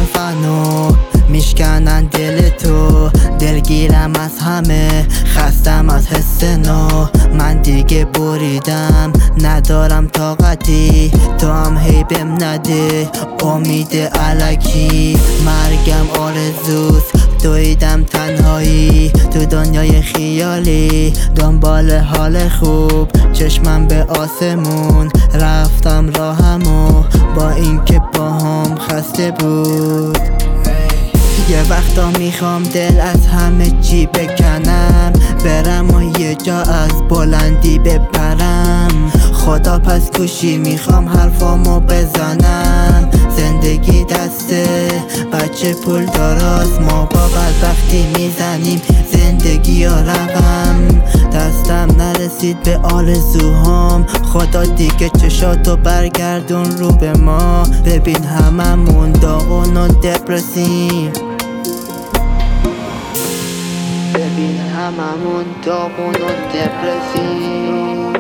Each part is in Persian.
حرفنو میشکنن دل تو، دلگیرم از همه، خستم از حس نو. من دیگه بریدم ندارم طاقتی، تو هم هی بهم نده امید الکی. مرگم آرزوست دویدم تنهایی تو دنیای خیالی، دنبال حال خوب چشمم به آسمون، رفتم راهمو با اینکه پاهم خسته بود. یه وقتا میخوام دل از همه چی بکنم، برم و یه جا از بلندی بپرم. خدا پس کوشی میخوام حرفامو بزنم، زندگی دسته بچه پول داراست، ما با بدبختی میزنیم زندگی و رقم. دستم نرسید به آرزوهام، خدا دیگه چشاتو برگردون رو به ما، ببین هممون داغون و دپرسیم، ببین هممون داغون و دپرسیم.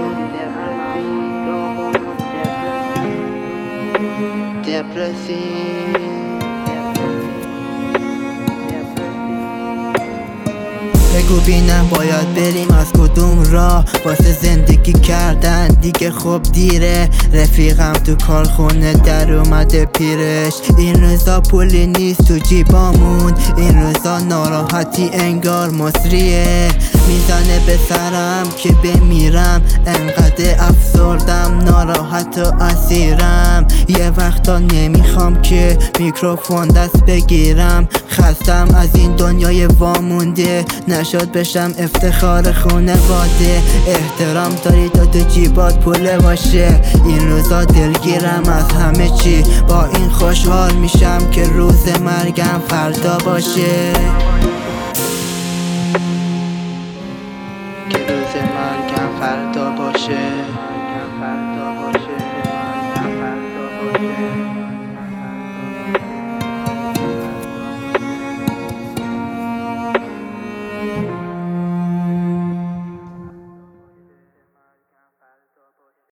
بگو بینم باید بریم از کدوم راه، واسه زندگی کردن دیگه خوب دیره. رفیقم تو کارخونه در اومده پیرش، این روزا پولی نیست تو جیبامون، این روزا ناراحتی انگار مصریه. میزنه به سرم که بمیرم، انقدر افسردم ناراحت و اسیرم. یه وقتا نمیخوام که میکروفون دست بگیرم، خستم از این دنیای وامونده، نشد بشم افتخار خونواده. احترام داری تو جیبات پول باشه، این روزا دلگیرم از همه چی، با این خوشحال میشم که روز مرگم فردا باشه، که روز مرگم فردا باشه.